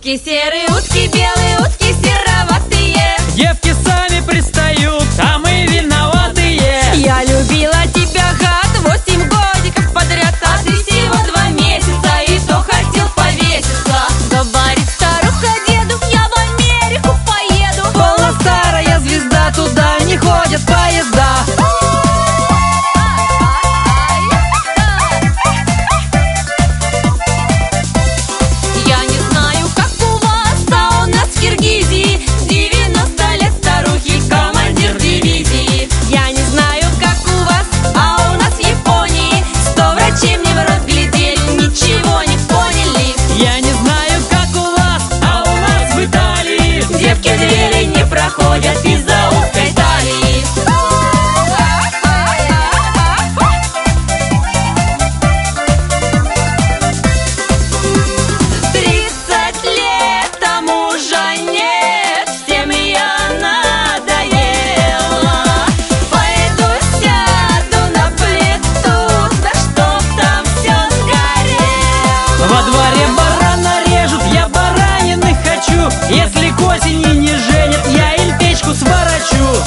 Утки серые, утки белые, утки сероватые. Девки сами пристают, а мы виноватые. Я любила тебя, гад, 8 годиков подряд, а ты всего 2 месяца, и то хотел повеситься. Говорит старуха деду, я в Америку поеду. Полна старая звезда, туда не ходят поезда. Я не знаю, как у вас, а у нас в Киргизии 90 лет старухи, командир дивизии. Я не знаю, как у вас, а у нас в Японии 100 врачей мне в рот глядели, ничего не поняли. Я не знаю, как у вас, а у нас в Италии Девки в двери не проходят из-за узкой талии. 30 лет, а мужа нет, всем я надоела. Пойду сяду на плиту, да чтоб там все сгорело. Во дворе барана режут, я баранины хочу. Если к осени не женят, я им печку сворочу.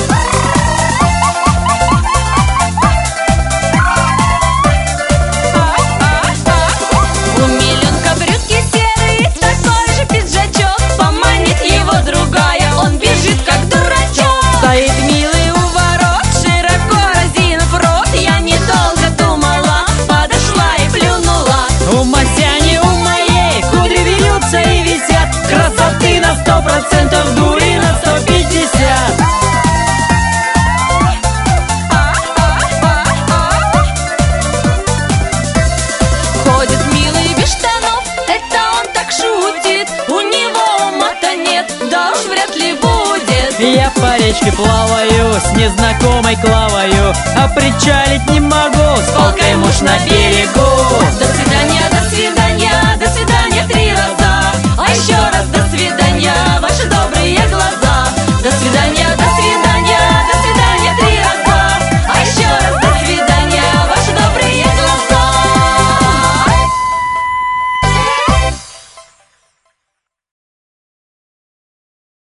У миленка брюки серые, такой же пиджачок. Поманит его другая, он бежит как дурачок. Стоит милый у ворот, широко разинув рот. Я недолго думала, подошла и плюнула. У Масяни, у моей кудри вьются и висят. Красоты на 100%, дури на 150. Ходит милый без штанов, это он так шутит. У него ума-то нет, да уж вряд ли будет. Я по речке плаваю, с незнакомой клавою, а причалить не могу, с палкой муж на берегу.